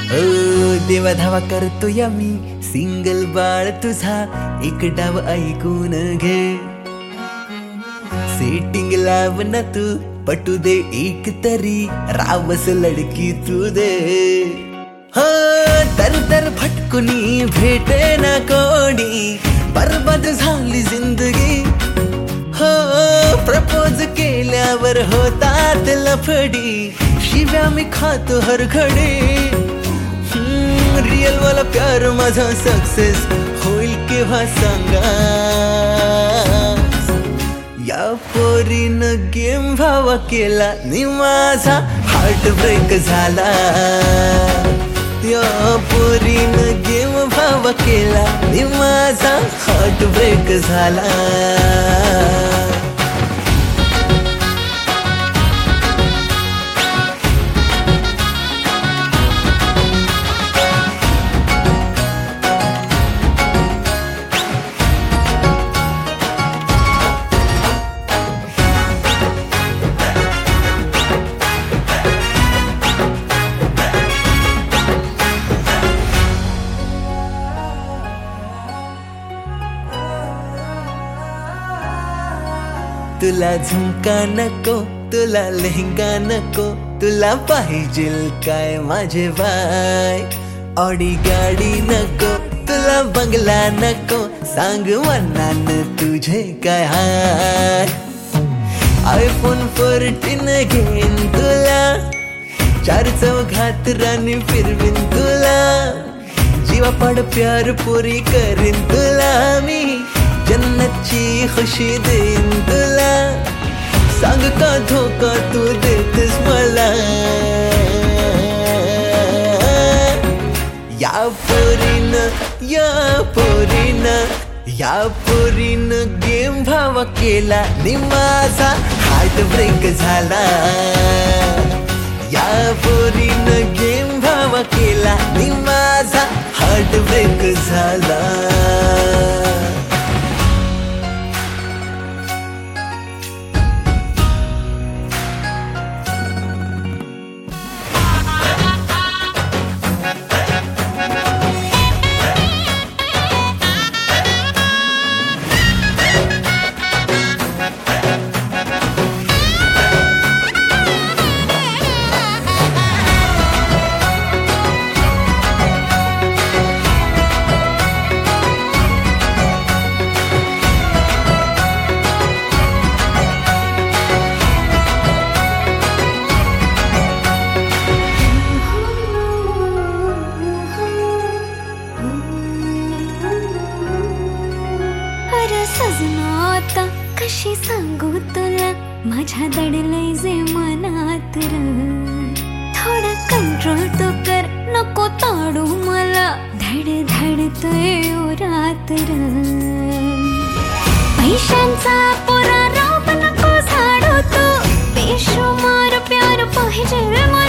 ओ देवा धावा करतोय मी सिंगल बाळ तुझा एक डाव ऐकून घे. सेटिंग लाव ना तू पटू दे एक तरी रावस लडकी तू दे. तर फटकुनी भेटे ना कोणी बरबाद झाली जिंदगी. हो प्रपोज केल्यावर होतात लफडी शिव्या मी खातो हर घडी. रियल वाला प्यार माझा सक्सेस होईल केव्हा सांगा. या पोरीनं गेम भावा केला नि माझा हार्ट ब्रेक झाला. या पोरीनं गेम भावा केला नि माझा हार्ट ब्रेक झाला. तुला झुमका नको तुला लेहंगा नको तुला पाहिजेल काय माझे बाय. ऑडी गाडी नको तुला बंगला नको सांग मनान तुझे काय हाय. आयफोन 14 घेईन तुला चार चौघात राणी फिरवीन तुला. जीवापाड प्यार पोरी करीन तुला मी जन्नतची खुशी देईन तुला. सांग का धोका तू देतेस मला. या पोरीनं गेम भावा केला नि माझा हार्ट ब्रेक झाला. या पोरीनं गेम भावा केला नि माझा हार्ट ब्रेक झाला. सजना कशी सांगू तुला माझ्या दडलंय जे मनात र. थोडा कंट्रोल तो कर नको ताडू मला धड धडतोय ओरात र. पैशांचा पोरा राव नको झाडू तू बेशुमार प्यार पाहिजे मला.